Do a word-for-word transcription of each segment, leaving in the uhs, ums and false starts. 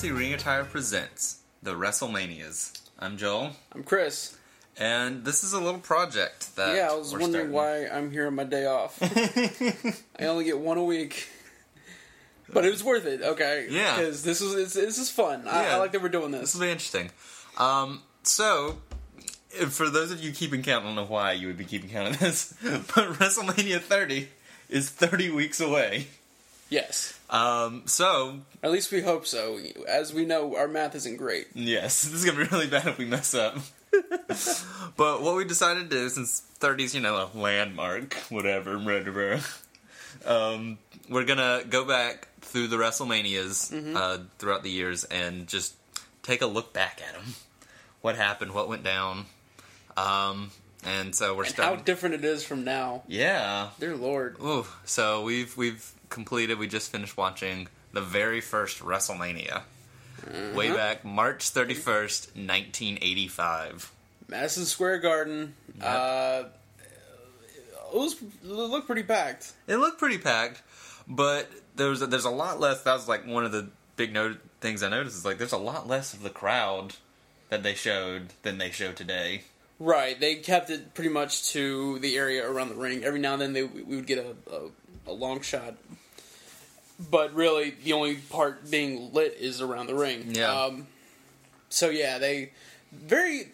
Classy Ring Attire presents the WrestleManias. I'm Joel. I'm Chris. And this is a little project that Yeah, I was we're wondering starting. why I'm here on my day off. I only get one a week. But it was worth it, okay? Yeah. Because this is it's, this is fun. I, Yeah. I like that we're doing This this. will be interesting. Um, so, if- for those of you keeping count, I don't know why you would be keeping count of this, but WrestleMania thirty is thirty weeks away. Yes. Um, so, At least we hope so. As we know, our math isn't great. yes, this is going to be really bad if we mess up. But what we decided to do, since thirty is, you know, a landmark, whatever, whatever, um, we're going to go back through the WrestleManias Mm-hmm. uh, throughout the years and just take a look back at them. What happened, what went down. Um, and so we're And starting. how different it is from now. Yeah. Dear Lord. Ooh, so we've we've completed. We just finished watching the very first WrestleMania, Uh-huh. way back March thirty first, nineteen eighty five. Madison Square Garden. Yep. Uh, it, was, it looked pretty packed. It looked pretty packed, but there's a, there's a lot less. That was like one of the big note things I noticed is like there's a lot less of the crowd that they showed than they show today. Right, they kept it pretty much to the area around the ring. Every now and then they, we would get a, a, a long shot. But really, the only part being lit is around the ring. Yeah. Um, so yeah, they... Very...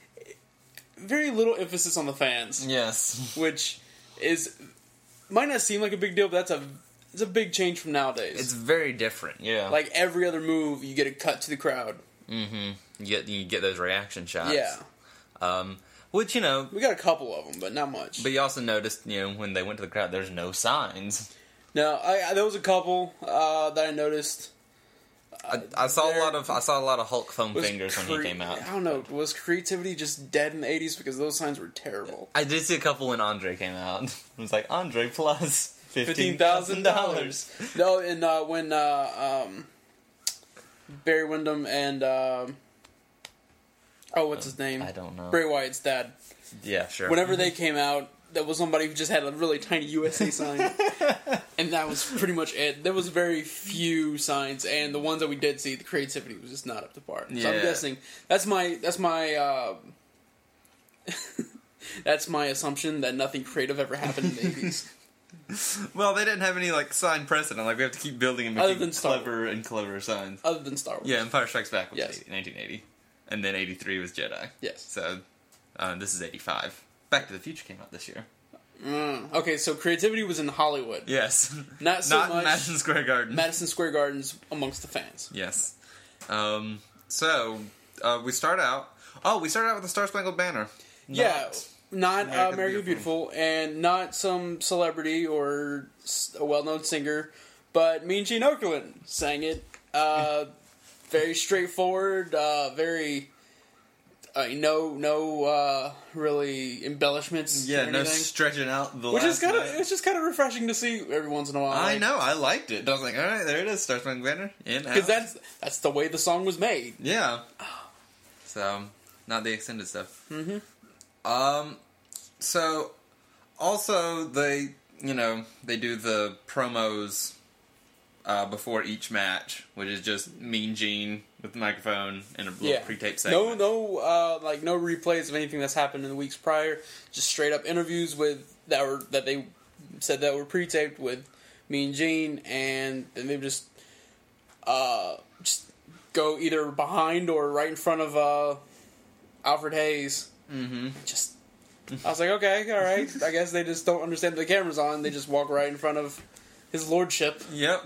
Very little emphasis on the fans. Yes. Which is... Might not seem like a big deal, but that's a... It's a big change from nowadays. It's very different, yeah. Like, every other move, you get a cut to the crowd. mm-hmm. You get, you get those reaction shots. Yeah. Um, which, you know... We got a couple of them, but not much. But you also noticed, you know, when they went to the crowd, there's no signs. No, I, I, there was a couple uh, that I noticed. I, I saw a there lot of I saw a lot of Hulk foam Was fingers when cre- he came out. I don't know. Was creativity just dead in the eighties because those signs were terrible? I did see a couple when Andre came out. It was like Andre plus fifteen Fifteen thousand thousand dollars. dollars. No, and uh, when uh, um, Barry Windham and um, oh, what's his name? I don't know. Bray Wyatt's dad. Yeah, sure. Whenever they came out, that was somebody who just had a really tiny U S A sign, and that was pretty much it. There was very few signs, and the ones that we did see, the creativity was just not up to par. So I'm Yeah. guessing that's my that's my uh, that's my assumption that nothing creative ever happened in the eighties. Well, they didn't have any like sign precedent. Like we have to keep building and Other making than Star clever and clever signs. Other than Star Wars. Yeah, Empire Strikes Back was Yes. nineteen eighty, and then eighty-three was Jedi. Yes. So uh, this is eighty-five. Back to the Future came out this year. Mm. Okay, so creativity was in Hollywood. Yes. Not so Not in much Madison Square Garden. Madison Square Gardens amongst the fans. Yes. Um, so, uh, we start out... Oh, we started out with the Star Spangled Banner. Yeah, not American uh, American the Beautiful. and not some celebrity or s- a well-known singer, but Mean Gene Okerlund sang it. Uh, very straightforward, uh, very... Uh, no, no, uh, really embellishments. Yeah, or no anything. stretching out the Which last is kind of night. it's just kind of refreshing to see every once in a while. I know, I liked it. I was like, alright, there it is, Star Spangled Banner. In, because out. that's that's the way the song was made. Yeah. So, not the extended stuff. Mm-hmm. Um, so, also, they, you know, they do the promos uh, before each match, which is just Mean Gene with the microphone and a little Yeah, pre-taped no, segment. no, uh, like no replays of anything that's happened in the weeks prior. Just straight up interviews with that were that they said that were pre-taped with Mean Gene, and then they would just uh, just go either behind or right in front of uh, Alfred Hayes. Mm-hmm. Just, I was like, okay, all right. I guess they just don't understand the camera's on. They just walk right in front of his lordship. Yep.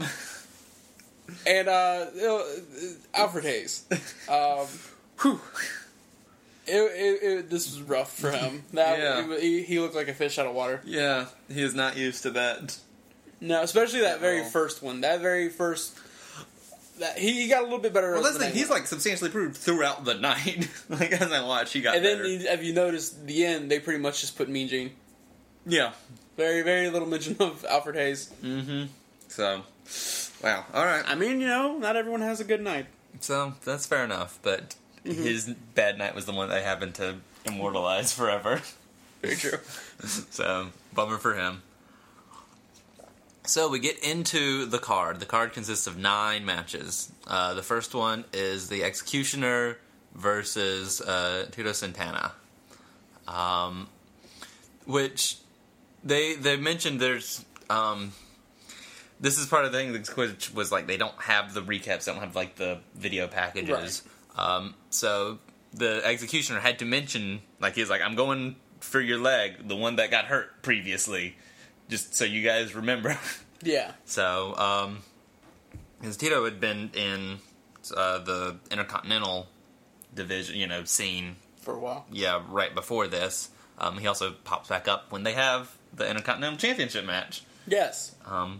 And uh, you know, Alfred Hayes. Um, Whew. it, it, it, this was rough for him. That Yeah. he, he looked like a fish out of water. Yeah, he is not used to that. No, especially that At very all. first one. That very first. That he, he got a little bit better. Well, that's as the the thing. He's night like substantially improved throughout the night. Like as I watched, he got went. And better. then, he, if you notice, the end they pretty much just put Mean Gene. Yeah. Very, very little mention of Alfred Hayes. Mm-hmm. So, wow. All right. I mean, you know, not everyone has a good night. So that's fair enough, but Mm-hmm. his bad night was the one they happened to immortalize forever. Very true. So bummer for him. So we get into the card. The card consists of nine matches. Uh, the first one is the Executioner versus uh, Tito Santana. Um, which they they mentioned there's... Um, this is part of the thing which was like they don't have the recaps, they don't have like the video packages. Right. Um, so the Executioner had to mention, like he's like, I'm going for your leg, the one that got hurt previously. Just so you guys remember. Yeah. So, um, because Tito had been in uh, the Intercontinental division, you know, scene. For a while. Yeah, right before this. Um, he also pops back up when they have the Intercontinental Championship match. Yes. Um.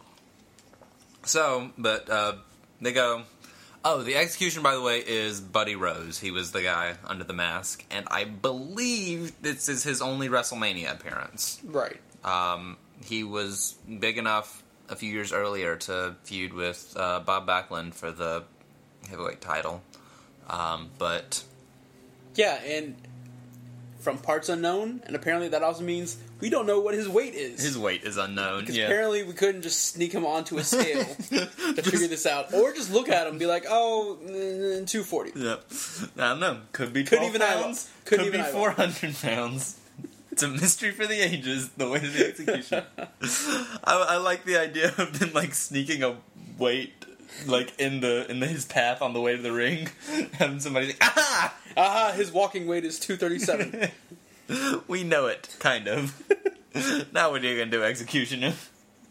So, but, uh, they go... Oh, the Execution, by the way, is Buddy Rose. He was the guy under the mask. And I believe this is his only WrestleMania appearance. Right. Um, he was big enough a few years earlier to feud with uh, Bob Backlund for the heavyweight title. Um, but... Yeah, and from parts unknown, and apparently that also means we don't know what his weight is. His weight is unknown, Because yeah. apparently we couldn't just sneak him onto a scale to figure this out. Or just look at him and be like, oh, mm, two forty. Yep. I don't know. Could be Couldn't twelve even pounds. Could Could even be four hundred pounds. It's a mystery for the ages, the weight of the Execution. I, I like the idea of them, like, sneaking a weight, like, in the in the, his path on the way to the ring. Having somebody like, aha! Aha, his walking weight is two thirty-seven. We know it, kind of. Now what are you going to do, Executioner? Um,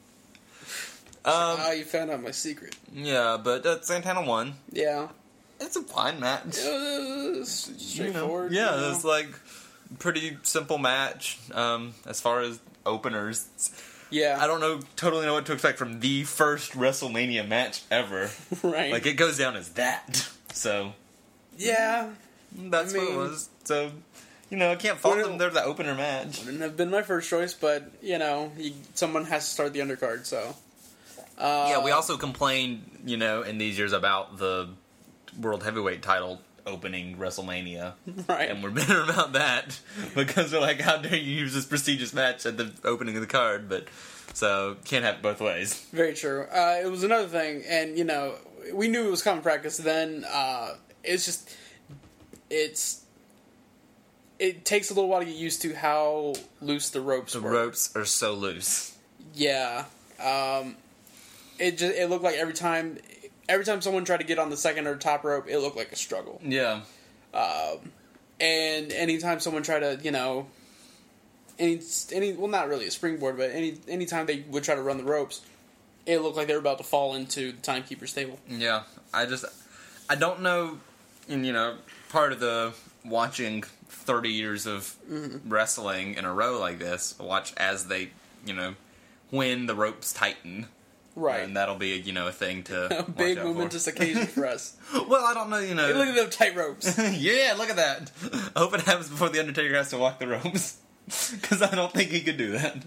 Ah, you found out my secret. Yeah, but uh, Santana won. Yeah. It's a fine match. It was straightforward. You know, yeah, you know? it's like pretty simple match um, as far as openers. Yeah. I don't know totally know what to expect from the first WrestleMania match ever. Right. Like, it goes down as that. So, yeah. that's I mean, what it was. So, you know, I can't fault Wouldn't- them. They're the opener match. Wouldn't have been my first choice, but, you know, you, someone has to start the undercard, so. Uh, Yeah, we also complained, you know, in these years about the World Heavyweight title opening WrestleMania. Right. And we're bitter about that because we're like, how dare you use this prestigious match at the opening of the card? But, so, can't have it both ways. Very true. Uh, it was another thing, and, you know, we knew it was common practice then. Uh, it's just, it's, it takes a little while to get used to how loose the ropes The were. ropes are so loose. Yeah. Um, it just, it looked like every time, every time someone tried to get on the second or top rope, it looked like a struggle. Yeah. Um, and anytime someone tried to, you know, any, any, well, not really a springboard, but any, anytime they would try to run the ropes, it looked like they were about to fall into the timekeeper's table. Yeah. I just, I don't know, and you know, part of the watching thirty years of Mm-hmm. wrestling in a row like this, watch as they, you know, when the ropes tighten. Right. And that'll be, you know, a thing to A big watch out momentous for. occasion for us. Well, I don't know, you know. Hey, look at them tight ropes. Yeah, look at that. I hope it happens before the Undertaker has to walk the ropes. Because I don't think he could do that.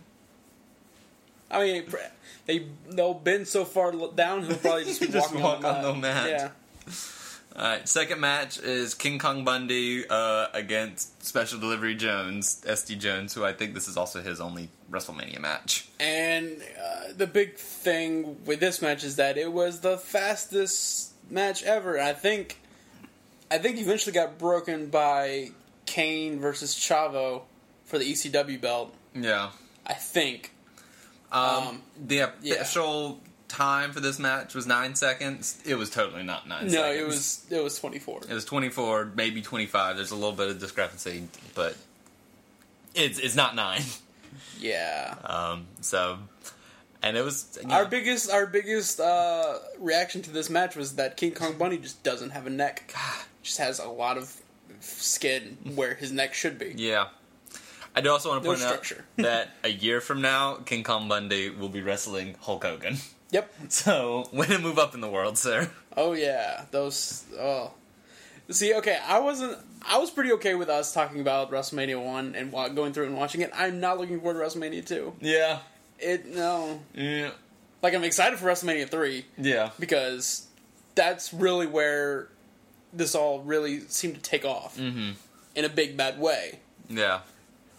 I mean, they, they'll bend so far down, he'll probably just, be Just walking walk on, on the mat. Yeah. Alright, second match is King Kong Bundy uh, against Special Delivery Jones, S D Jones, who I think this is also his only WrestleMania match. And uh, the big thing with this match is that it was the fastest match ever. I think, I think eventually got broken by Kane versus Chavo for the E C W belt. Yeah. I think. Um, Um, the yeah. official time for this match was nine seconds. It was totally not nine No, seconds. it was it was twenty-four. It was twenty-four, maybe twenty-five. There's a little bit of discrepancy, but it's it's not nine. Yeah. Um, so, and it was you know, Our biggest our biggest uh, reaction to this match was that King Kong Bundy just doesn't have a neck. Just has a lot of skin where his neck should be. yeah. I do also want to No point out structure. that a year from now, King Kong Bundy will be wrestling Hulk Hogan. Yep. So, way to move up in the world, sir. Oh yeah, those. Oh, see, okay, I wasn't. I was pretty okay with us talking about WrestleMania one and wa- going through and watching it. I'm not looking forward to WrestleMania two. Yeah. It no, Yeah. like I'm excited for WrestleMania three Yeah. because that's really where this all really seemed to take off Mm-hmm. in a big bad way. Yeah.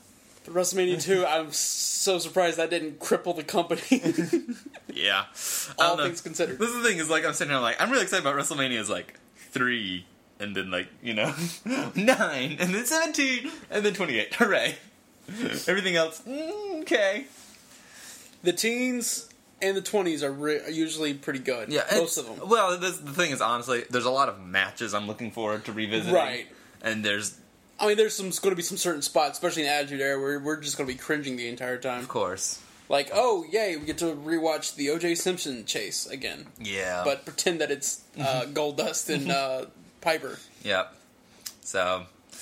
But WrestleMania two, I'm so surprised that didn't cripple the company. Yeah. All things considered. This is the thing, is like, I'm sitting here like, I'm really excited about WrestleMania is like three, and then like, you know, nine, and then seventeen, and then twenty-eight. Hooray. Everything else, mm, okay. The teens and the twenties are, re- are usually pretty good. Yeah, most of them. Well, this, the thing is, honestly, there's a lot of matches I'm looking forward to revisiting. Right. And there's... I mean, there's some going to be some certain spots, especially in Attitude Era, where we're just going to be cringing the entire time. Of course. Like, oh, yay, we get to rewatch the O J Simpson chase again. Yeah. But pretend that it's uh, Goldust and uh, Piper. Yep. So,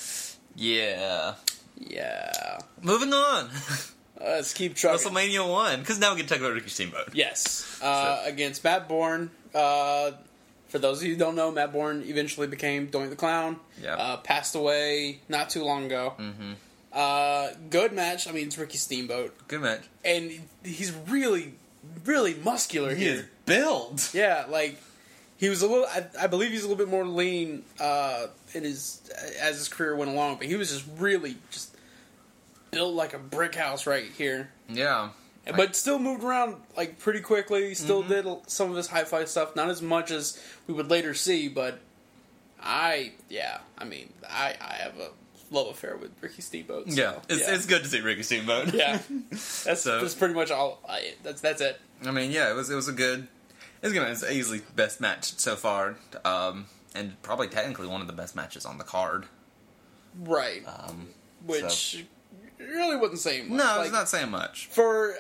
yeah. Yeah. Moving on. Let's keep trucking. WrestleMania one, because now we can talk about Ricky Steamboat. Yes. Uh, So- Against Matt Bourne. Uh, for those of you who don't know, Matt Bourne eventually became Doink the Clown. Yep. Uh, passed away not too long ago. Mm-hmm. Uh, good match. I mean, it's Ricky Steamboat. Good match. And he's really, really muscular He here. is build. Yeah, like, he was a little, I, I believe he's a little bit more lean uh, in his, as his career went along, but he was just really just built like a brick house right here. Yeah. But still moved around like pretty quickly. Still Mhm. did some of his high fly stuff, not as much as we would later see. But I, yeah, I mean, I, I have a love affair with Ricky Steamboat. So, Yeah. It's, yeah. it's good to see Ricky Steamboat. yeah. That's So- that's pretty much all. I, that's that's it. I mean, yeah, it was it was a good, it was, good, it was easily best match so far, um, and probably technically one of the best matches on the card. Right. Um, Which so- really wasn't saying much. no, Like, it's not saying much. for.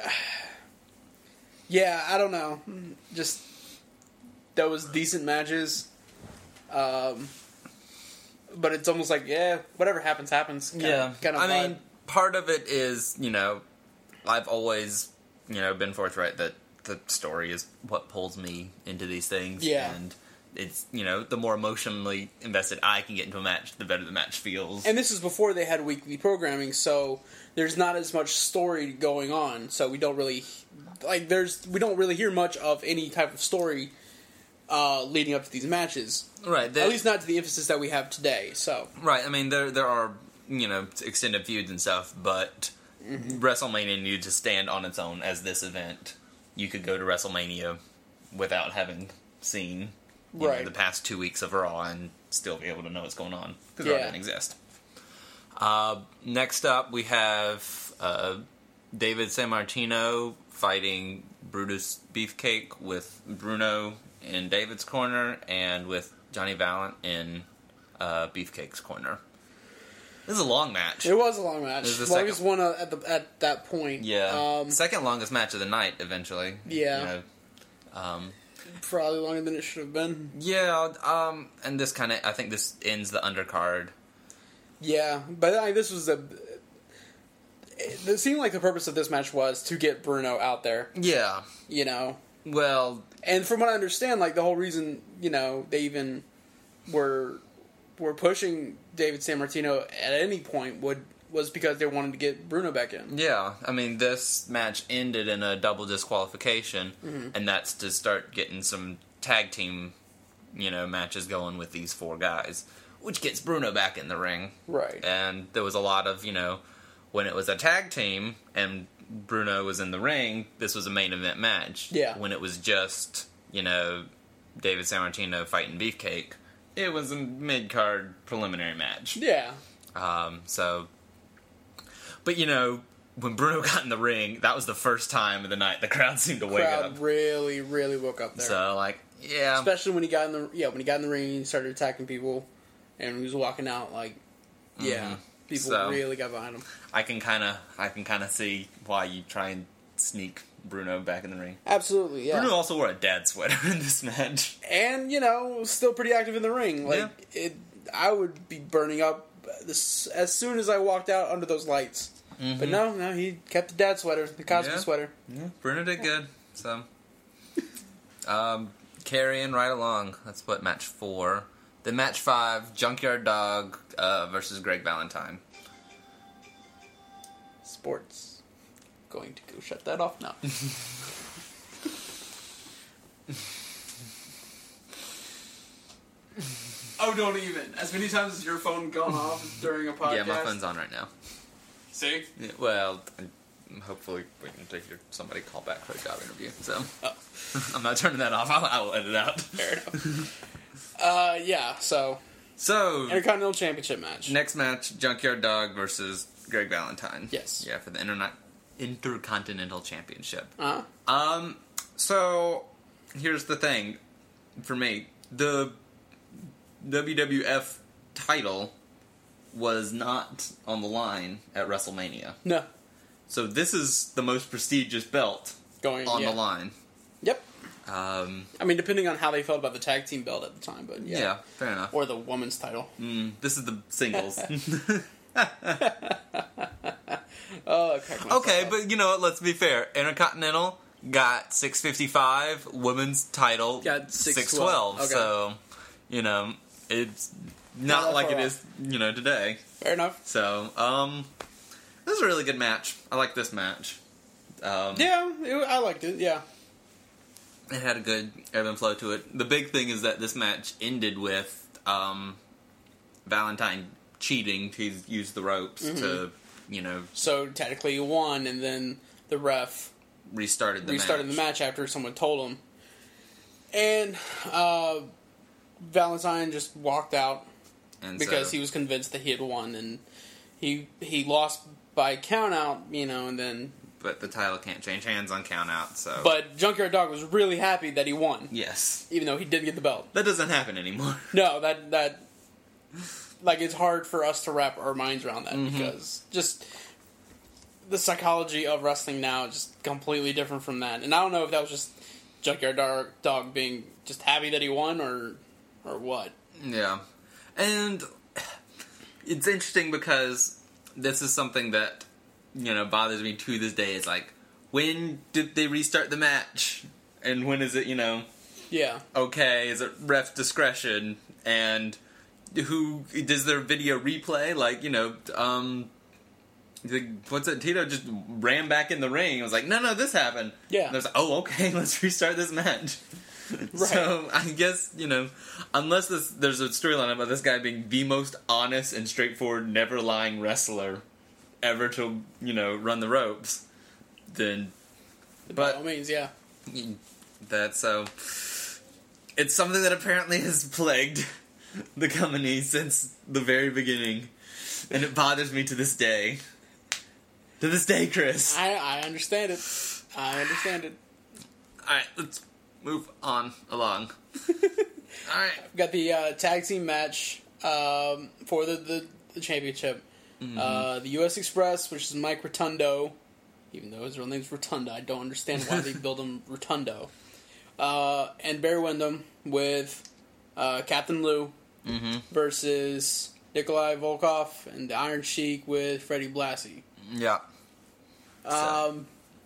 Yeah, I don't know. Just those decent matches. Um, but it's almost like, yeah, whatever happens, happens. Kind Yeah, of, kind of I vibe. mean, part of it is, you know, I've always, you know, been forthright that the story is what pulls me into these things. Yeah. And it's, you know, the more emotionally invested I can get into a match, the better the match feels. And this is before they had weekly programming, so there's not as much story going on. So we don't really like there's we don't really hear much of any type of story uh, leading up to these matches. right. At least not to the emphasis that we have today. So Right, I mean, there there are, you know, extended feuds and stuff, but Mm-hmm. WrestleMania needed to stand on its own as this event. You could go to WrestleMania without having seen you Right. know, the past two weeks of Raw and still be able to know what's going on, because Yeah. Raw didn't exist. Uh, next up, we have uh, David Sammartino fighting Brutus Beefcake with Bruno in David's corner and with Johnny Valiant in uh, Beefcake's corner. This is a long match. it was a long match. It was the Longest second- one uh, at the at that point. Yeah, Um, second longest match of the night. Eventually, Yeah. You know, um, probably longer than it should have been. yeah, um, and this kind of, I think this ends the undercard. Yeah, but I, this was a. It, it seemed like the purpose of this match was to get Bruno out there. Yeah, You know, well, and from what I understand, like the whole reason, you know, they even were were pushing David Sammartino at any point would was because they wanted to get Bruno back in. yeah. I mean, this match ended in a double disqualification, Mm-hmm. and that's to start getting some tag team, you know, matches going with these four guys, which gets Bruno back in the ring. Right. And there was a lot of, you know, when it was a tag team and Bruno was in the ring, this was a main event match. Yeah. When it was just, you know, David Sammartino fighting Beefcake, it was a mid-card preliminary match. Yeah. Um, so, but, you know, when Bruno got in the ring, that was the first time of the night the crowd seemed to wake Crowd up. really, really woke up there. So, like, yeah. Especially when he got in the yeah when he got in the ring, he started attacking people, and he was walking out like, yeah, Mhm. people So- really got behind him. I can kind of, I can kind of see why you try and sneak Bruno back in the ring. Absolutely, yeah. Bruno also wore a dad sweater in this match. And you know, still pretty active in the ring. Like Yeah. it, I would be burning up this as soon as I walked out under those lights. But no, no, he kept the dad sweater, the Cosby Yeah. sweater. Yeah, Bruno did good. So, um, carrying right along. That's what match four. Then match five, Junkyard Dog uh, versus Greg Valentine. Sports. Going to go shut that off now. Oh, don't even. As many times as your phone gone off during a podcast. Yeah, my phone's on right now. See? Yeah, well, hopefully we can take your somebody call back for a job interview. So Oh. I'm not turning that off. I'll, I'll edit out. Fair enough. uh, yeah, so... So, Intercontinental Championship match. next match, Junkyard Dog versus Greg Valentine. Yes. Yeah, for the Interna- Intercontinental Championship. Uh-huh. Um, so, here's the thing. For me, the W W F title was not on the line at WrestleMania. No. So this is the most prestigious belt Going on yeah. the line. Yep. Um, I mean, depending on how they felt about the tag team belt at the time, but yeah. yeah. fair enough. Or the women's title. Mm, this is the singles. Oh, I cracked myself Okay, up. but you know what? Let's be fair. Intercontinental got six fifty-five. Women's title Got six six twelve. twelve. Okay. So, you know, it's Not not that like far it off. is, you know, today. Fair enough. So, um, this is a really good match. I like this match. Um, Yeah, it, I liked it, yeah. It had a good ebb and flow to it. The big thing is that this match ended with um, Valentine cheating to use the ropes Mm-hmm. to, you know, So, technically, he won, and then the ref restarted the restarted match. the match after someone told him. And uh, Valentine just walked out And because so, he was convinced that he had won, and he he lost by count out, you know, and then... But the title can't change hands on count out, so... But Junkyard Dog was really happy that he won, Yes. even though he didn't get the belt. That doesn't happen anymore. No, that that like it's hard for us to wrap our minds around that Mm-hmm. because just the psychology of wrestling now is just completely different from that. And I don't know if that was just Junkyard Dog, Dog being just happy that he won or or what. Yeah. And it's interesting because this is something that, you know, bothers me to this day. It's like, when did they restart the match? And when is it, you know, Yeah. okay, is it ref discretion? And who, does their video replay? Like, you know, um, the, what's it, Tito just ran back in the ring. I was like, no, no, this happened. Yeah. And I was like, oh, okay, let's restart this match. Right. So, I guess, you know, unless this, there's a storyline about this guy being the most honest and straightforward, never lying wrestler ever to, you know, run the ropes, then, By but all means, yeah. that's so, it's something that apparently has plagued the company since the very beginning, and it bothers me to this day. To this day, Chris. I I understand it. I understand it. Alright, let's move on along. Alright. We've got the uh, tag team match um, for the, the, the championship. Mm-hmm. Uh, the U S Express, which is Mike Rotundo, even though his real name's Rotunda, I don't understand why they build him Rotundo. Uh, and Barry Windham with uh, Captain Lou Mm-hmm. versus Nikolai Volkov and the Iron Sheik with Freddie Blassie. Yeah. So- Um,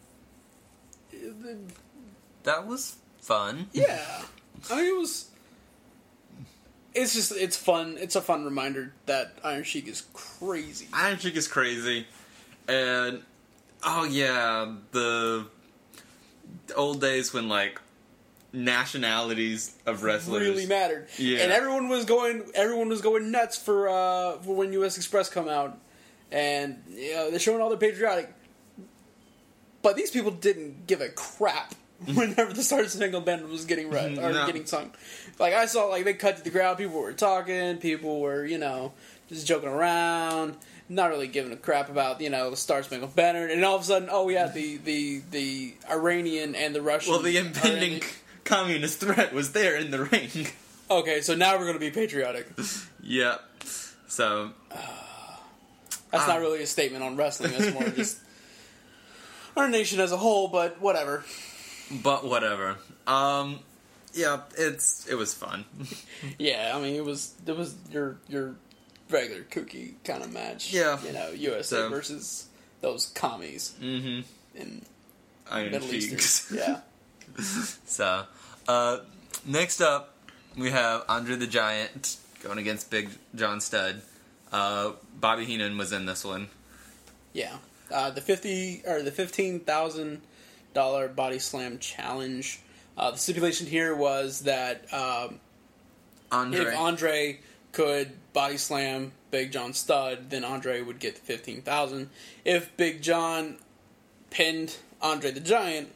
That was fun. yeah, I mean it was. It's just it's fun. It's a fun reminder that Iron Sheik is crazy. Iron Sheik is crazy. And, oh yeah, the old days when, like, nationalities of wrestlers Really mattered. Yeah. And everyone was going everyone was going nuts for uh, for when U S Express come out. And you know, they're showing all their patriotic. But these people didn't give a crap whenever the Star Spangled Banner was getting read or No. getting sung. Like I saw like they cut to the crowd, people were talking, people were, you know, just joking around, not really giving a crap about, you know, the Star Spangled Banner, and all of a sudden, oh yeah, the the, the Iranian and the Russian Well, the are in impending the- communist threat was there in the ring. Okay, so now we're going to be patriotic. Yep. So, That's Um, not really a statement on wrestling. That's more just our nation as a whole. But whatever. but whatever. Um, yeah, it's it was fun. Yeah, I mean, it was it was your your regular kooky kind of match. Yeah. you know, U S A So- versus those commies Mm-hmm. in Iron Middle Cheeks. Eastern. Yeah, So, uh, next up, we have Andre the Giant going against Big John Studd. Uh, Bobby Heenan was in this one. yeah. Uh, the fifty or the fifteen thousand dollar body slam challenge. Uh, the stipulation here was that um, Andre. if Andre could body slam Big John Studd, then Andre would get the fifteen thousand. If Big John pinned Andre the Giant,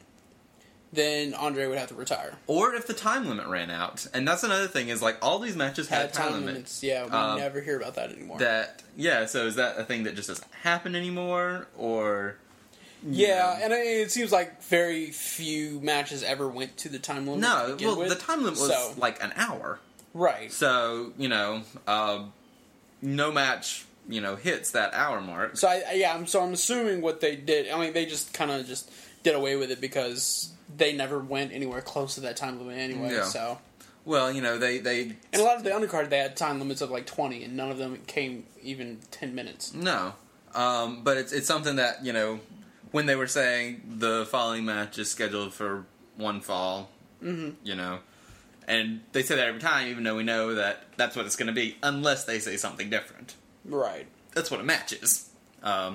then Andre would have to retire. Or if the time limit ran out. And that's another thing, is like all these matches had, Had time, time limits. limits. Yeah, we Um, never hear about that anymore. That yeah, so is that a thing that just doesn't happen anymore, or yeah, know? and it, it seems like very few matches ever went to the time limit. to No, begin well, with. the time limit was So- like an hour. right. So, you know, uh, no match, you know, hits that hour mark. So I, yeah, I'm so I'm assuming what they did. I mean, they just kind of just did away with it because they never went anywhere close to that time limit anyway. Yeah. So, Well, you know, they, they and a lot of the undercard they had time limits of like twenty, and none of them came even ten minutes. no. Um, but it's it's something that, you know, when they were saying the following match is scheduled for one fall, Mm-hmm. you know, and they say that every time, even though we know that that's what it's going to be, unless they say something different. Right. That's what a match is. Um,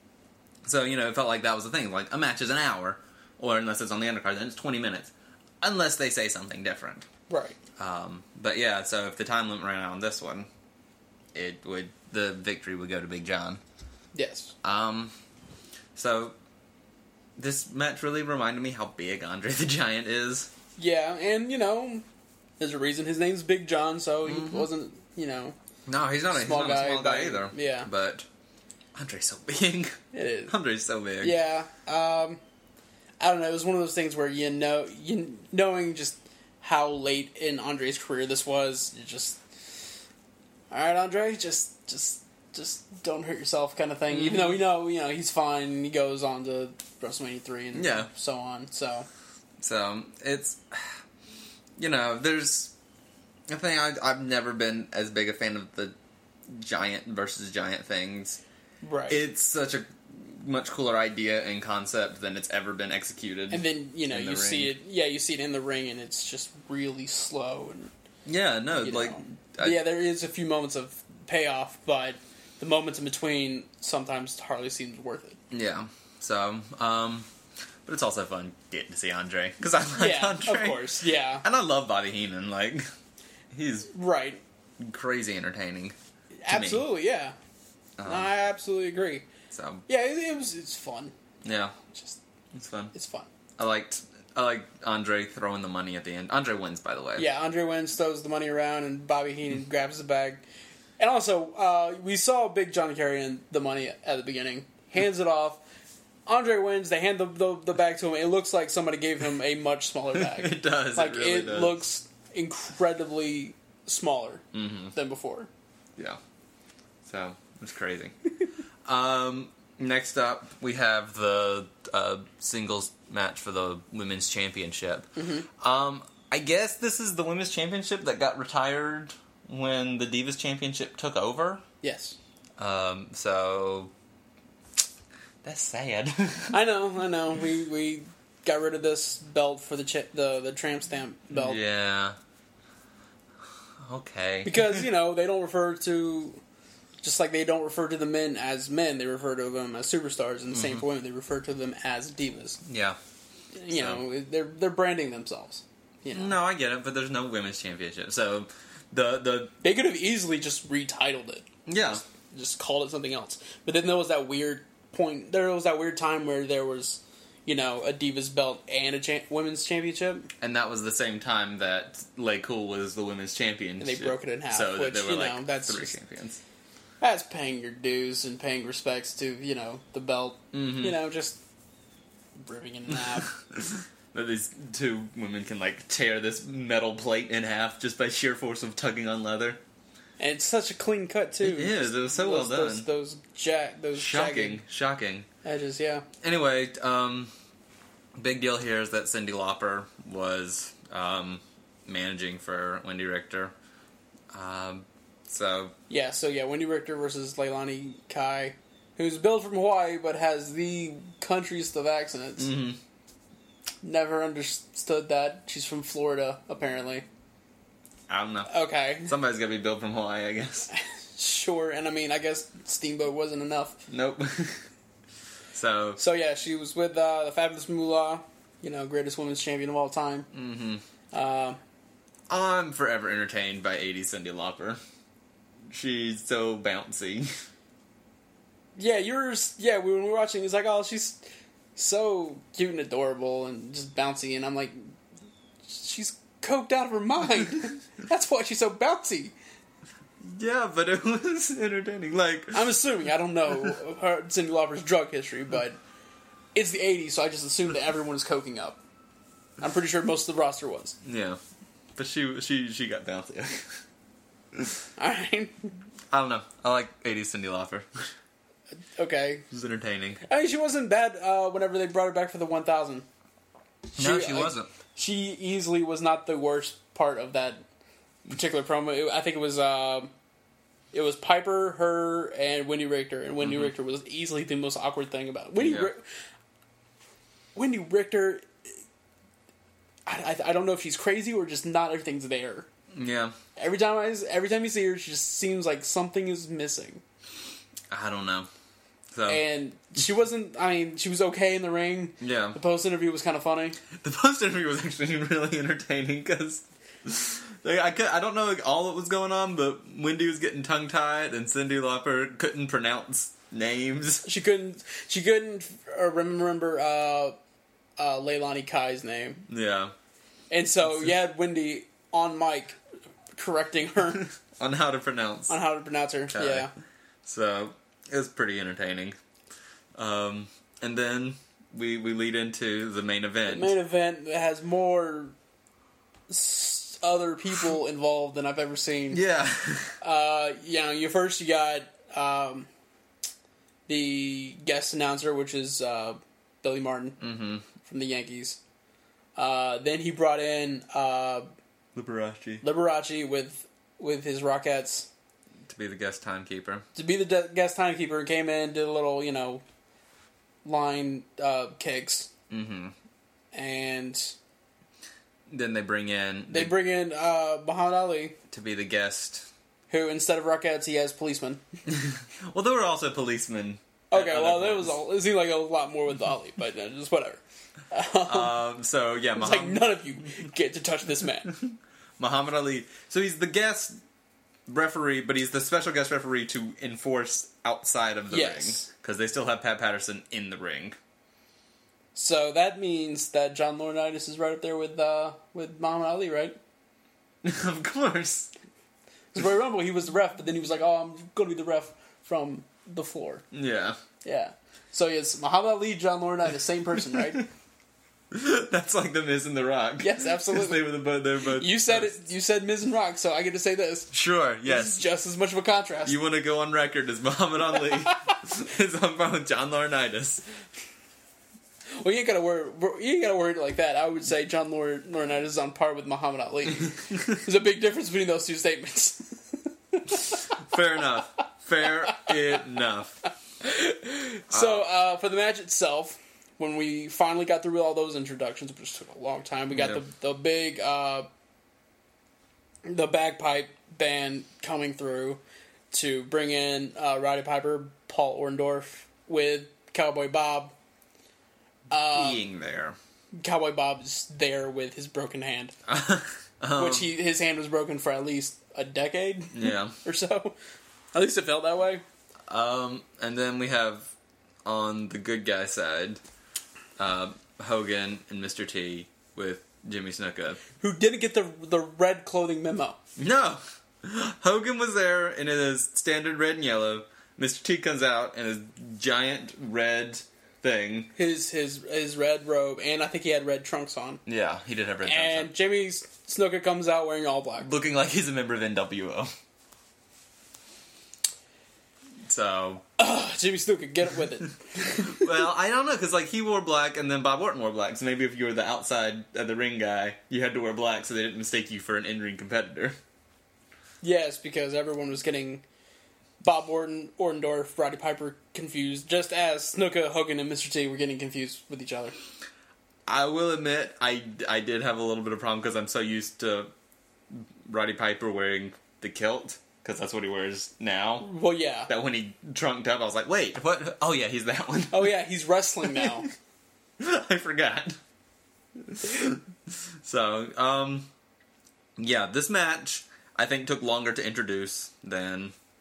so, you know, it felt like that was the thing. Like, a match is an hour, or unless it's on the undercard, then it's twenty minutes. Unless they say something different. Right. Um, but yeah, so if the time limit ran out on this one, it would, the victory would go to Big John. Yes. Um, so, this match really reminded me how big Andre the Giant is. Yeah, and you know, there's a reason his name's Big John, so he Mm-hmm. wasn't, you know, No, he's not a Small he's not guy, a small guy but- either. yeah. But Andre's so big. it is. Andre's so big. Yeah. Um, I don't know. It was one of those things where you know, you knowing just how late in Andre's career this was, you just, all right, Andre, just, just, just don't hurt yourself, kind of thing. Even though we know, you know, he's fine, and he goes on to WrestleMania three and Yeah. so on. So So, it's, you know, there's, I think I, I've never been as big a fan of the giant versus giant things. right. It's such a much cooler idea and concept than it's ever been executed. and then you know in the you see ring. it, yeah, you see it in the ring, and it's just really slow and. Yeah, no, You like, know. I- yeah, there is a few moments of payoff, but the moments in between sometimes hardly seems worth it. yeah. So, um, but it's also fun getting to see Andre because I like Yeah, Andre, of course, yeah, and I love Bobby Heenan. Like, he's right, crazy entertaining. absolutely, yeah. Um, No, I absolutely agree. So, Yeah, it, it was it's fun. yeah, It's just it's fun. it's fun. I liked I liked Andre throwing the money at the end. Andre wins, by the way. Yeah, Andre wins, throws the money around, and Bobby Heenan grabs the bag. And also, uh, we saw Big John carrying the money at the beginning, hands it off. Andre wins. They hand the, the the bag to him. It looks like somebody gave him a much smaller bag. It does. Like it really it does. looks incredibly smaller Mm-hmm. than before. Yeah. So, it's crazy. um, next up, we have the uh, singles match for the Women's Championship. Mm-hmm. Um, I guess this is the Women's Championship that got retired when the Divas Championship took over. Yes, Um, so, that's sad. I know. I know. We we got rid of this belt for the cha- the the tramp stamp belt Yeah. Okay. because you know they don't refer to. Just like they don't refer to the men as men, they refer to them as superstars, and the same for women. They refer to them as divas. Yeah. You So- know, they're they're branding themselves. You know, No, I get it, but there's no Women's Championship. So, the, the, they could have easily just retitled it, yeah. just called it something else. But then there was that weird point. There was that weird time where there was, you know, a divas belt and a cha- women's championship, And that was the same time that Lay Cool was the women's champion. and they broke it in half. So that which there were you like know, that's three just, champions. that's paying your dues and paying respects to you know the belt. Mhm. You know, just ripping it in half. That these two women can like tear this metal plate in half just by sheer force of tugging on leather. And it's such a clean cut too. It is. It was so well those, done. Those, those jack, those Shocking. jagged Shocking. edges. Yeah. Anyway, um, big deal here is that Cyndi Lauper was um, managing for Wendy Richter. Um, so Yeah. So yeah, Wendy Richter versus Leilani Kai, who's billed from Hawaii but has the countryest of accents. mhm. Never understood that. She's from Florida, apparently. I don't know. Okay. Somebody's got to be built from Hawaii, I guess. Sure. And I mean, I guess Steamboat wasn't enough. Nope. so So yeah, she was with uh, the Fabulous Moolah, you know, greatest women's champion of all time. mhm. Uh, I'm forever entertained by eighties Cyndi Lauper. she's so bouncy. Yeah, you're. Yeah, when we were watching, it's like, oh, she's so cute and adorable and just bouncy, and I'm like, she's coked out of her mind. That's why she's so bouncy. Yeah, but it was entertaining. Like, I'm assuming, I don't know her, Cyndi Lauper's drug history, but it's the eighties, so I just assume that everyone is coking up. I'm pretty sure most of the roster was. Yeah, but she she she got bouncy. Alright. I don't know. I like eighties Cyndi Lauper. Okay. It was entertaining. I mean, she wasn't bad uh, whenever they brought her back for the one thousand. No, she wasn't. She easily was not the worst part of that particular promo. It, I think it was uh, it was Piper, her, and Wendy Richter, and Wendy mm-hmm. Richter was easily the most awkward thing about it. Wendy. Yeah. Ri- Wendy Richter. I, I I don't know if she's crazy or just not everything's there. Yeah. Every time I every time you see her, she just seems like something is missing. I don't know. So. And she wasn't. I mean, she was okay in the ring. Yeah. The post interview was kind of funny. The post interview was actually really entertaining because like, I could, I don't know like, all that was going on, but Wendy was getting tongue tied, and Cyndi Lauper couldn't pronounce names. She couldn't. She couldn't uh, remember uh, uh, Leilani Kai's name. Yeah. And so you had Wendy on mic correcting her on how to pronounce on how to pronounce her. Kai. Yeah. So it was pretty entertaining. Um, and then we we lead into the main event. The main event has more s- other people involved than I've ever seen. Yeah. uh, you know, you first you got um, the guest announcer, which is uh, Billy Martin mm-hmm. from the Yankees. Uh, then he brought in uh, Liberace. Liberace with with his Rockettes. To be the guest timekeeper. To be the de- guest timekeeper, and came in, did a little, you know, line uh, kicks. Mm-hmm. And then they bring in... They the, bring in uh, Muhammad Ali. To be the guest. Who, instead of Rockettes, he has policemen. Well, there were also policemen. Okay, well, there was a, it seemed like a lot more with Ali, but uh, just whatever. um, so, yeah, It's Muhammad... like, none of you get to touch this man. Muhammad Ali. So he's the guest... referee, but he's the special guest referee to enforce outside of the yes. ring. Because they still have Pat Patterson in the ring. So that means that John Laurinaitis is right up there with uh, with Muhammad Ali, right? Of course. Because Royal Rumble, he was the ref, but then he was like, oh, I'm going to be the ref from the floor. Yeah. Yeah. So it's Muhammad Ali, John Laurinaitis, same person, right? That's like the Miz and the Rock. Yes, absolutely. They were the both. They were both. You said it. You said Miz and Rock, so I get to say this. Sure. Yes. This is just as much of a contrast. You want to go on record as Muhammad Ali is on par with John Laurinaitis. Well, you ain't gotta word. You ain't gotta word it like that. I would say John Laur- Laurinaitis is on par with Muhammad Ali. There's a big difference between those two statements. Fair enough. Fair enough. So uh, for the match itself. When we finally got through all those introductions, which took a long time, we got yeah. the the big uh, the bagpipe band coming through to bring in uh, Roddy Piper, Paul Orndorff with Cowboy Bob. Uh, Being there, Cowboy Bob is there with his broken hand, um, which he his hand was broken for at least a decade, yeah, or so. At least it felt that way. Um, and then we have on the good guy side. Uh, Hogan and Mister T with Jimmy Snuka. Who didn't get the the red clothing memo. No! Hogan was there in his standard red and yellow. Mister T comes out in his giant red thing. His his his red robe, and I think he had red trunks on. Yeah, he did have red trunks on. And Jimmy Snuka comes out wearing all black. Looking like he's a member of N W O. So... Ugh, Jimmy Snuka, get it with it. Well, I don't know, because like he wore black and then Bob Orton wore black, so maybe if you were the outside of the ring guy, you had to wear black so they didn't mistake you for an in-ring competitor. Yes, because everyone was getting Bob Orton, Orndorff, Roddy Piper confused, just as Snuka, Hogan, and Mister T were getting confused with each other. I will admit, I, I did have a little bit of problem because I'm so used to Roddy Piper wearing the kilt. Because that's what he wears now. Well, yeah. That when he trunked up, I was like, wait, what? Oh, yeah, he's that one. Oh, yeah, he's wrestling now. I forgot. So, um, yeah, this match, I think, took longer to introduce than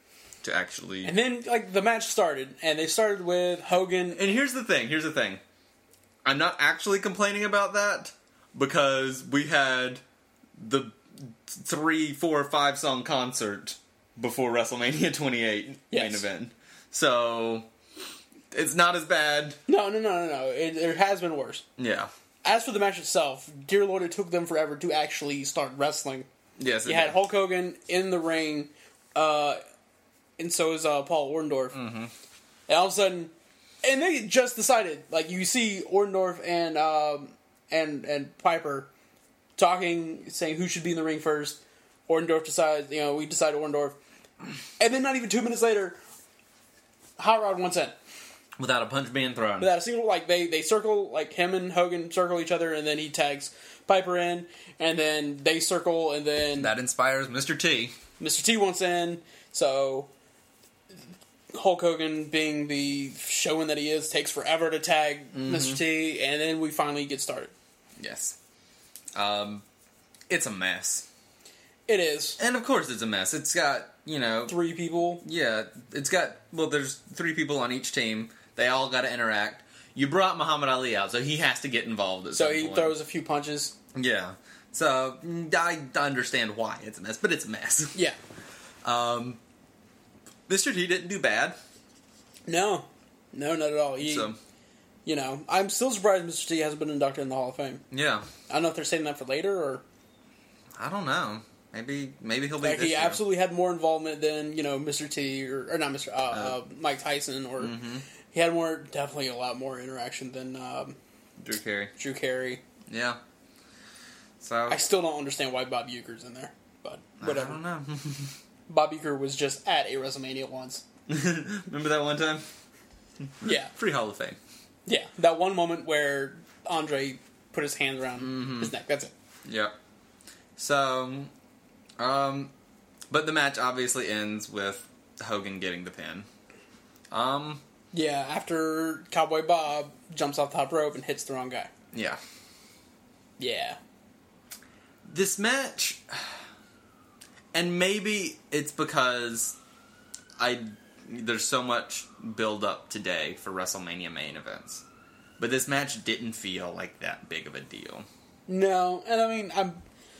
to actually. And then, like, the match started, and they started with Hogan. And here's the thing. Here's the thing. I'm not actually complaining about that because we had the three, four, five song concert before WrestleMania twenty-eight Yes. main event, so it's not as bad. No, no, no, no, no. It, it has been worse. Yeah. As for the match itself, dear Lord, it took them forever to actually start wrestling. Yes. You it had did. Hulk Hogan in the ring, uh, and so is uh, Paul Orndorff. Mm-hmm. And all of a sudden, and they just decided, like, you see Orndorff and um, and and Piper talking, saying who should be in the ring first. Orndorff decides, you know, we decide Orndorff. And then not even two minutes later, Hot Rod wants in. Without a punch being thrown. Without a single, like, they, they circle, like, him and Hogan circle each other, and then he tags Piper in, and then they circle, and then That inspires Mister T. Mister T wants in, so Hulk Hogan, being the showman that he is, takes forever to tag Mm-hmm. Mister T, and then we finally get started. Yes. Um, it's a mess. It is. And of course it's a mess. It's got, you know... Three people. Yeah, it's got... Well, there's three people on each team. They all got to interact. You brought Muhammad Ali out, so he has to get involved at So some he point. throws a few punches. Yeah. So, mm, I understand why it's a mess, but it's a mess. Yeah. Um, Mister T didn't do bad. No. No, not at all. He, So, you know, I'm still surprised Mister T hasn't been inducted in the Hall of Fame. yeah. I don't know if they're saving that for later, or... I don't know. Maybe maybe he'll be Like, this he year. absolutely had more involvement than, you know, Mister T, or, or not Mister Uh, uh, Mike Tyson, or... Mm-hmm. He had more, definitely a lot more interaction than um, Drew Carey. Drew Carey. Yeah. So, I still don't understand why Bob Uecker's in there, but I whatever. don't know. Bob Uecker was just at a WrestleMania once. Remember that one time? Yeah, Free Hall of Fame. yeah. That one moment where Andre put his hands around Mm-hmm. his neck. That's it. Yep. So, um, but the match obviously ends with Hogan getting the pin. Um, Yeah, after Cowboy Bob jumps off the top rope and hits the wrong guy. yeah. Yeah. This match, and maybe it's because I there's so much build up today for WrestleMania main events, but this match didn't feel like that big of a deal. No, and I mean, I'm.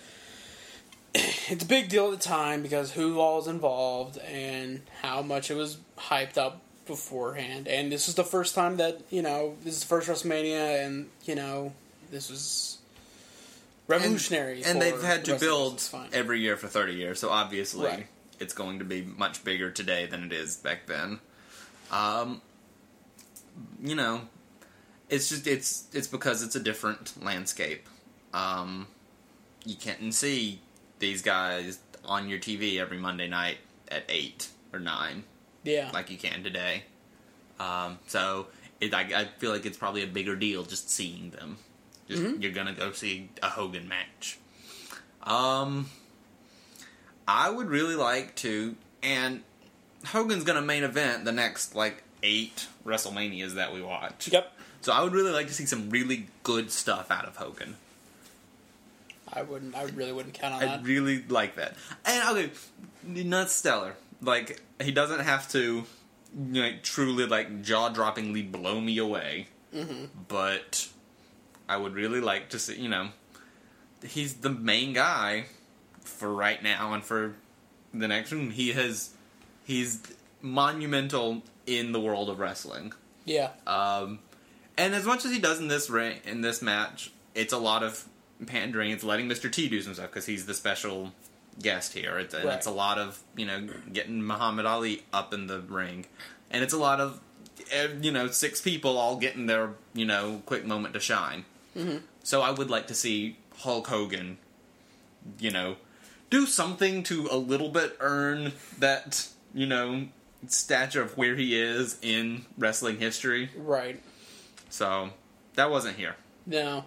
It's a big deal at the time because who all was involved and how much it was hyped up beforehand. And this is the first time that, you know, this is the first WrestleMania, and, you know, this was revolutionary. And, and for they've had to wrestlers. build It's fine. every year for thirty years, so obviously Right. it's going to be much bigger today than it is back then. Um, you know, it's just it's it's because it's a different landscape. Um, you can't see these guys on your T V every Monday night at eight or nine Yeah. like you can today. Um, so it, I, I feel like it's probably a bigger deal just seeing them. Just, Mm-hmm. You're gonna go see a Hogan match. Um, I would really like to, and Hogan's gonna main event the next like eight WrestleManias that we watch. Yep. So I would really like to see some really good stuff out of Hogan. I wouldn't. I really wouldn't count on I that. really like that. And okay, not stellar. Like he doesn't have to, you know, like, truly like jaw-droppingly blow me away. Mm-hmm. But I would really like to see. You know, he's the main guy for right now and for the next one. He has, he's monumental in the world of wrestling. Yeah. Um, and as much as he does in this ring, in this match, it's a lot of pandering. It's letting Mister T do some stuff because he's the special guest here. It's, and Right. it's a lot of, you know, getting Muhammad Ali up in the ring. And it's a lot of, eh, you know, six people all getting their, you know, quick moment to shine. Mm-hmm. So I would like to see Hulk Hogan, you know, do something to a little bit earn that, you know, stature of where he is in wrestling history. Right. So that wasn't here. No.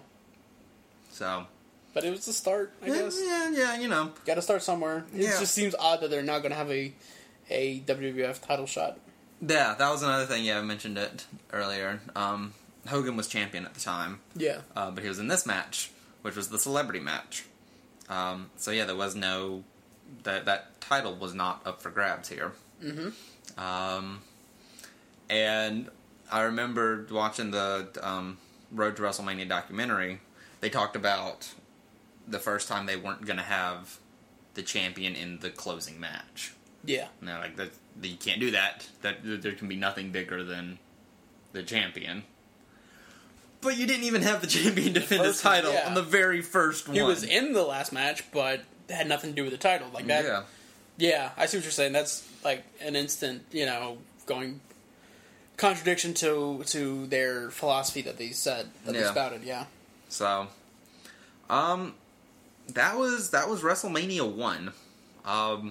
So But it was the start, I yeah, guess. yeah, yeah, you know. Got to start somewhere. It Yeah. just seems odd that they're not going to have a a W W F title shot. Yeah, that was another thing. Yeah, I mentioned it earlier. Um, Hogan was champion at the time, Yeah. uh, but he was in this match, which was the celebrity match. Um, so yeah, there was no that that title was not up for grabs here. Mm-hmm. Um, and I remember watching the um, Road to WrestleMania documentary. They talked about the first time they weren't going to have the champion in the closing match. Yeah. And they're like, that, you can't do that. That there can be nothing bigger than the champion. But you didn't even have the champion defend his title yeah. on the very first one. He was in the last match, but it had nothing to do with the title. Like that. Yeah. Yeah, I see what you're saying. That's like an instant, you know, going contradiction to to their philosophy that they said that they Yeah. spouted. Yeah. So, um, that was that was WrestleMania one. Um,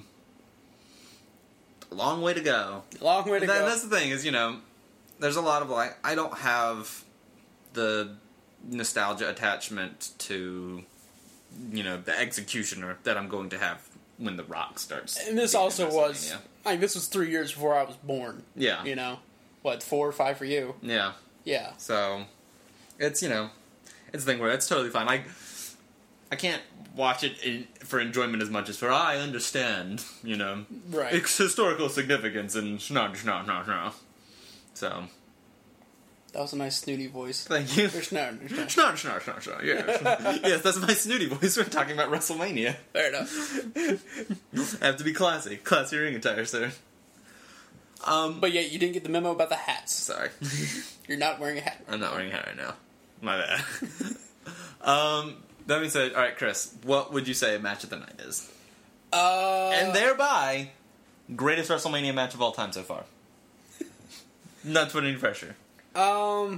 a long way to go. Long way to That, go. That's the thing is, you know, there's a lot of like I don't have the nostalgia attachment to, you know, the executioner that I'm going to have when The Rock starts. And this being in also was, WrestleMania. like, this was three years before I was born. Yeah. You know, what, four or five for you? Yeah. Yeah. So, it's, you know, it's a thing where it's totally fine. I, I can't watch it in, for enjoyment as much as for, I understand, you know, Right. its historical significance and no, no, no, no. So, That was a nice snooty voice. thank you. There's no, there's no. Snark, snark, snark, snark, yes. Yes, that's my snooty voice when talking about WrestleMania. Fair enough. I have to be classy. Classy ring attire, sir. Um, But yeah, you didn't get the memo about the hats. sorry. You're not wearing a hat. I'm not wearing a hat right now. My bad. um, that being said, alright, Chris, what would you say a match of the night is? Uh, And thereby, greatest WrestleMania match of all time so far. Not putting any pressure. Um,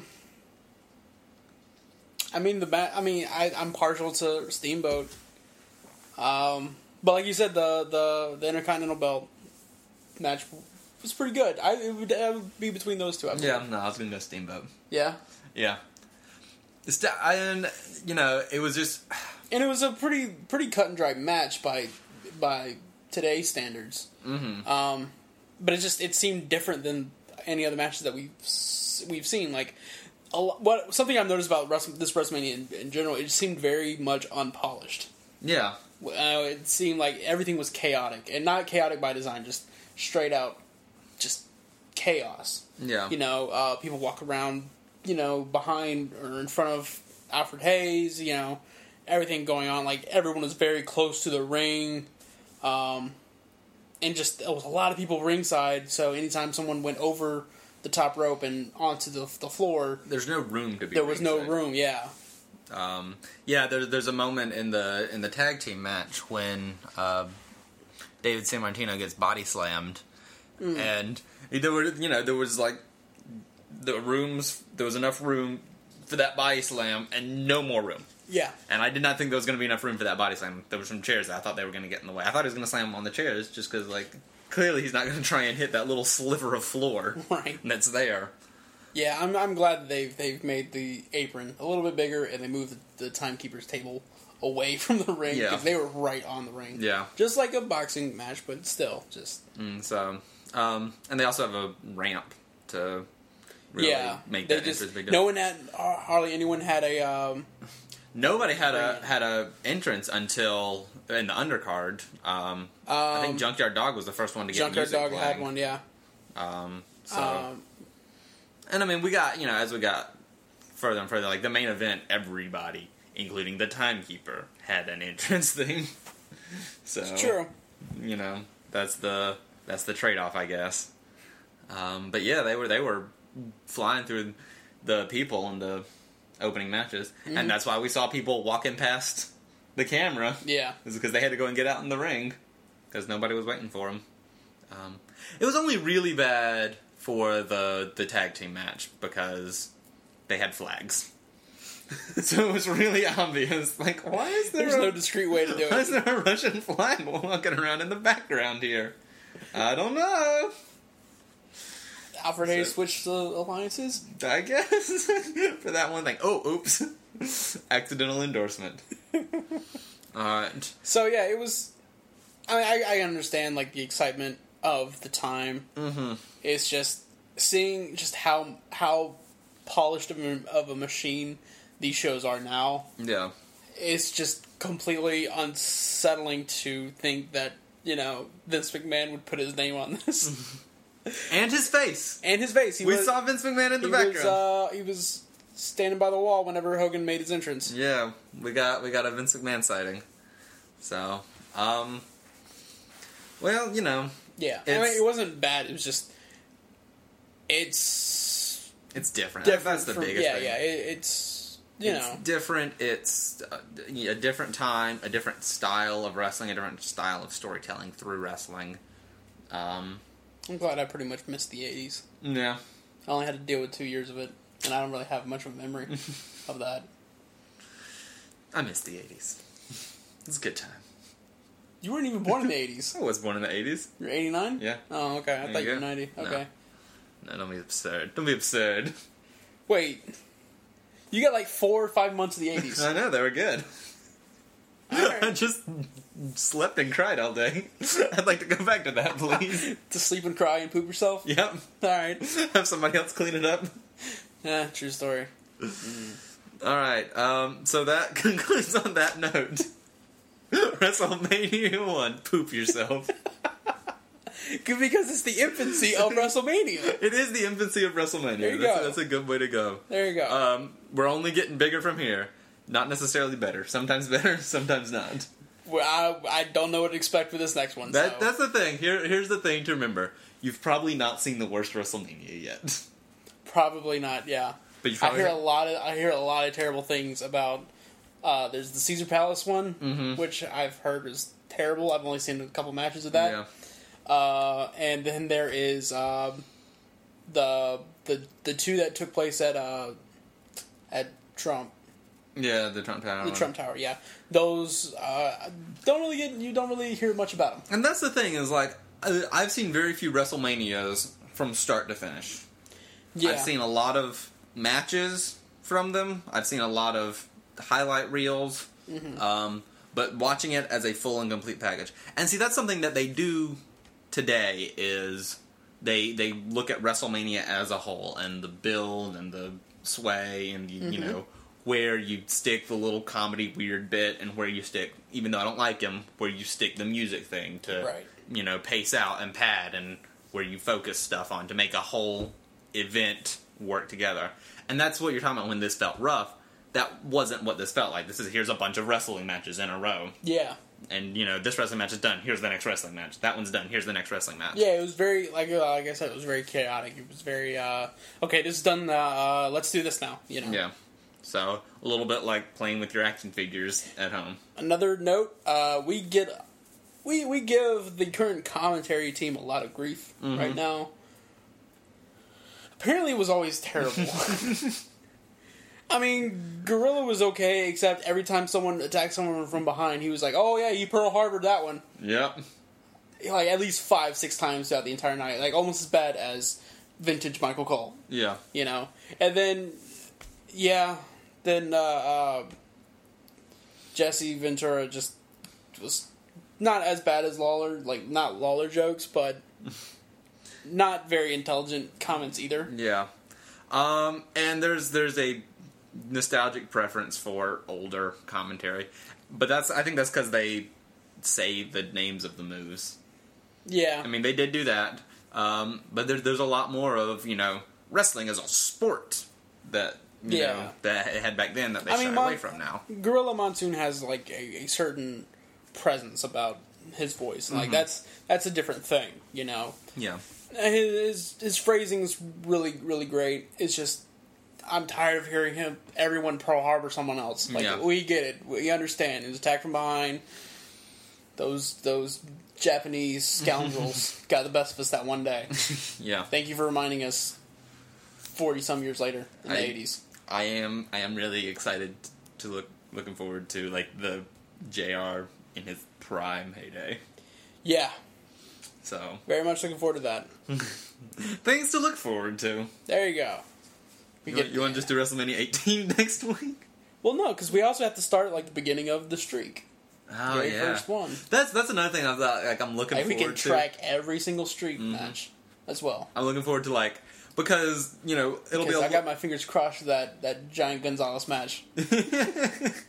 I mean the ba- I mean I I'm partial to Steamboat. Um, but like you said, the the the Intercontinental Belt match was pretty good. I it would, it would be between those two. I believe. Yeah, no, I was gonna go Steamboat. Yeah. Yeah. It's, and, you know, it was just... And it was a pretty pretty cut and dry match by by today's standards. Mm-hmm. Um, but it just it seemed different than any other matches that we've we've seen. Like a, lo- what something I've noticed about Wrestle, this WrestleMania in, in general, it just seemed very much unpolished. Yeah. Uh, it seemed like everything was chaotic, and not chaotic by design, just straight out, just chaos. Yeah. You know, uh, people walk around, you know, behind or in front of Alfred Hayes. You know, everything going on. Like everyone was very close to the ring, um, and just there was a lot of people ringside. So anytime someone went over the top rope and onto the the floor, There's no room to be there was no ringside. room. Yeah. Um, yeah, there, there's a moment in the in the tag team match when uh, David Sammartino gets body slammed, Mm. and there were you know there was like the rooms there was enough room for that body slam and no more room. Yeah. And I did not think there was going to be enough room for that body slam. There were some chairs that I thought they were going to get in the way. I thought he was going to slam on the chairs just because like clearly he's not going to try and hit that little sliver of floor Right. that's there. Yeah, I'm I'm glad that they've they've made the apron a little bit bigger and they moved the, the timekeeper's table away from the ring Yeah. because they were right on the ring. Yeah. Just like a boxing match, but still, just Mm, so, um, and they also have a ramp to really yeah. make they that just entrance bigger. no one had uh, hardly anyone had a um, Nobody had a Right. had a entrance until in the undercard. Um, I think um Junkyard Dog was the first one to get Junkyard music Dog playing. had one. Yeah. Um, so, Um, and I mean, we got you know as we got further and further, like the main event, everybody, including the timekeeper, had an entrance thing. So it's true. you know that's the that's the trade off, I guess. Um, but yeah, they were they were flying through the people in the opening matches, Mm-hmm. and that's why we saw people walking past the camera. Yeah. Is because they had to go and get out in the ring because nobody was waiting for them. Um, it was only really bad for the the tag team match because they had flags. So it was really obvious. Like, why is there There's a, no discreet way to do why is it. there a Russian flag walking around in the background here? I don't know. Alfred Hayes So- switched the alliances. I guess for that one thing. Oh, oops! Accidental endorsement. All right. So yeah, it was. I mean, I, I understand like the excitement of the time. Mm-hmm. It's just seeing just how how polished of a, of a machine these shows are now. Yeah. It's just completely unsettling to think that you know, Vince McMahon would put his name on this. And his face. And his face. He we was, saw Vince McMahon in the he background. Was, uh, he was standing by the wall whenever Hogan made his entrance. Yeah, we got we got a Vince McMahon sighting. So, um, well, you know, yeah. I mean, it wasn't bad. It was just, it's it's different. different That's the from, biggest yeah, thing. Yeah, it, it's you it's know different. It's uh, a different time, a different style of wrestling, a different style of storytelling through wrestling. Um, I'm glad I pretty much missed the eighties. Yeah, I only had to deal with two years of it, and I don't really have much of a memory of that. I miss the eighties. It was a good time. You weren't even born in the eighties. I was born in the eighties. You're eighty-nine? Yeah. Oh, okay. I There thought you you were go. ninety. No. Okay. No, don't be absurd. Don't be absurd. Wait. You got like four or five months of the eighties. I know, they were good. Alright. I just slept and cried all day. I'd like to go back to that, please. To sleep and cry and poop yourself? Yep. Alright. Have somebody else clean it up. Yeah, true story. Alright, um, so that concludes on that note. WrestleMania one, poop yourself. Because it's the infancy of WrestleMania. It is the infancy of WrestleMania. There you that's, go. that's a good way to go. There you go. Um, we're only getting bigger from here. Not necessarily better. Sometimes better, sometimes not. Well, I, I don't know what to expect for this next one. That so. That's the thing. Here, Here's the thing to remember. You've probably not seen the worst WrestleMania yet. Probably not, yeah. But you I probably hear a lot of I hear a lot of terrible things about. Uh, there's the Caesar Palace one, Mm-hmm. which I've heard is terrible. I've only seen a couple matches of that. Yeah. Uh, and then there is um, the the the two that took place at uh, at Trump, Yeah, the Trump Tower. the Trump Tower. Yeah, those uh, don't really get you don't really hear much about them. And that's the thing is like I- I've seen very few WrestleManias from start to finish. Yeah, I've seen a lot of matches from them. I've seen a lot of highlight reels. Mm-hmm. Um, but watching it as a full and complete package. And see, that's something that they do today is they they look at WrestleMania as a whole and the build and the sway and you, Mm-hmm. you know where you stick the little comedy weird bit and where you stick, even though I don't like him, where you stick the music thing to Right. you know pace out and pad and where you focus stuff on to make a whole event work together. And that's what you're talking about when this felt rough. That wasn't what this felt like. This is here's a bunch of wrestling matches in a row. yeah, And, you know, this wrestling match is done. Here's the next wrestling match. That one's done. Here's the next wrestling match. yeah. It was very like uh, like I said, it was very chaotic. It was very uh, okay. This is done. Uh, uh, let's do this now. You know. Yeah. So, a little bit like playing with your action figures at home. Another note: uh, we get we we give the current commentary team a lot of grief Mm-hmm. right now. Apparently, it was always terrible. I mean, Gorilla was okay, except every time someone attacked someone from behind, he was like, "Oh yeah, you Pearl Harbored that one." Yep. Like at least five, six times throughout the entire night, like almost as bad as vintage Michael Cole. Yeah. You know, and then yeah, then uh, uh, Jesse Ventura just was not as bad as Lawler, like not Lawler jokes, but not very intelligent comments either. Yeah. Um, and there's there's a nostalgic preference for older commentary. But that's I think that's because they say the names of the moves. Yeah, I mean, they did do that. Um, but there, there's a lot more of, you know, wrestling as a sport that, you Yeah. know, that it had back then that they I shy mean, Mon- away from now. Gorilla Monsoon has like a, a certain presence about his voice, and like that's that's a different thing, you know. Yeah. His his, his phrasing's really really great. It's just I'm tired of hearing him everyone Pearl Harbor someone else. Like Yeah. we get it, we understand. He was attacked from behind. Those those Japanese scoundrels got the best of us that one day. Yeah. Thank you for reminding us. Forty some years later in the I- eighties. I am I am really excited to look looking forward to like the J R in his prime heyday. Yeah, So very much looking forward to that. things to look forward to. There you go. We You, want, you want to just do WrestleMania eighteen next week? Well, no, because we also have to start at, like the beginning of the streak. Oh Very yeah, first one. that's that's another thing I was uh, like I'm looking Like we forward can to. track every single streak match as well. I'm looking forward to like because you know it'll be Because a I got my fingers crossed for that that Giant Gonzalez match.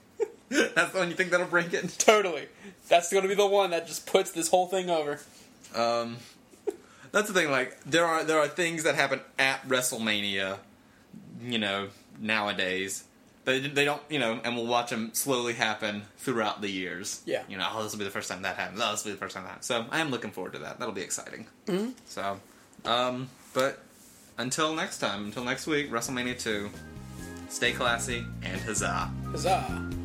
That's the one you think that'll break it? Totally. That's going to be the one that just puts this whole thing over. Um, that's the thing. Like there are there are things that happen at WrestleMania, you know, nowadays. They they don't, you know, and we'll watch them slowly happen throughout the years. Yeah. You know, oh, this will be the first time that happens. Oh, this will be the first time that happens. So I am looking forward to that. That'll be exciting. Mm-hmm. So, um, but until next time, until next week, WrestleMania two. Stay classy and huzzah. Huzzah.